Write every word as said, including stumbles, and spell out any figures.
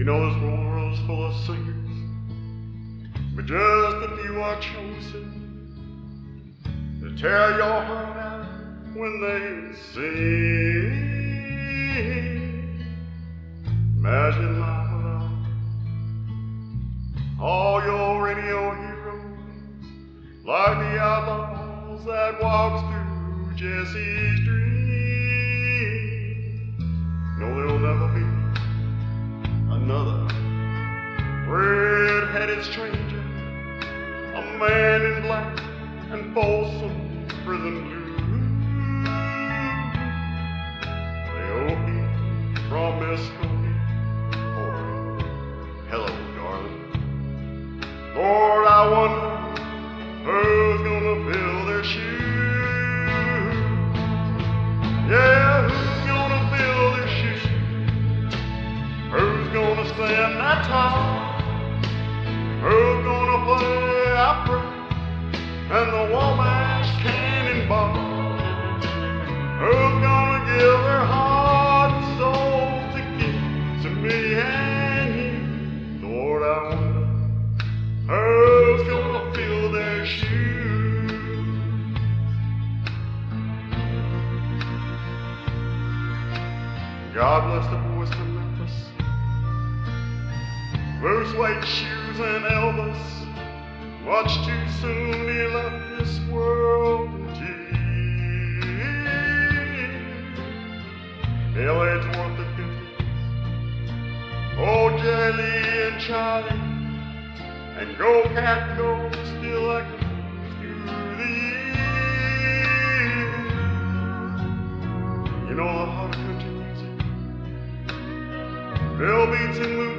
You know this world's full of singers, but just a few are chosen to tear your heart out when they sing. Imagine life without all your radio heroes, like the outlaws that walks through Jesse's dream. No, there'll never be another red-headed stranger, a man in black and Folsom prison blue. They'll be from Muskogee or hello, darling. Lord, I wonder who's gonna fill their shoes. Yeah, who's gonna fill their shoes? Who's gonna stand that tall? Who's gonna play opera and the Wabash Cannonball? Who's gonna give their heart and soul to give to me and you? Lord, I wonder who's gonna fill their shoes. God bless the boys from Memphis, blue suede shoes and Elvis. Much too soon he left this world in tears. L A's worth the fifties, oh Jelly and Charlie, and Go Cat Go still echoes through the years. You know the heart of country music, Bill Beats and Lou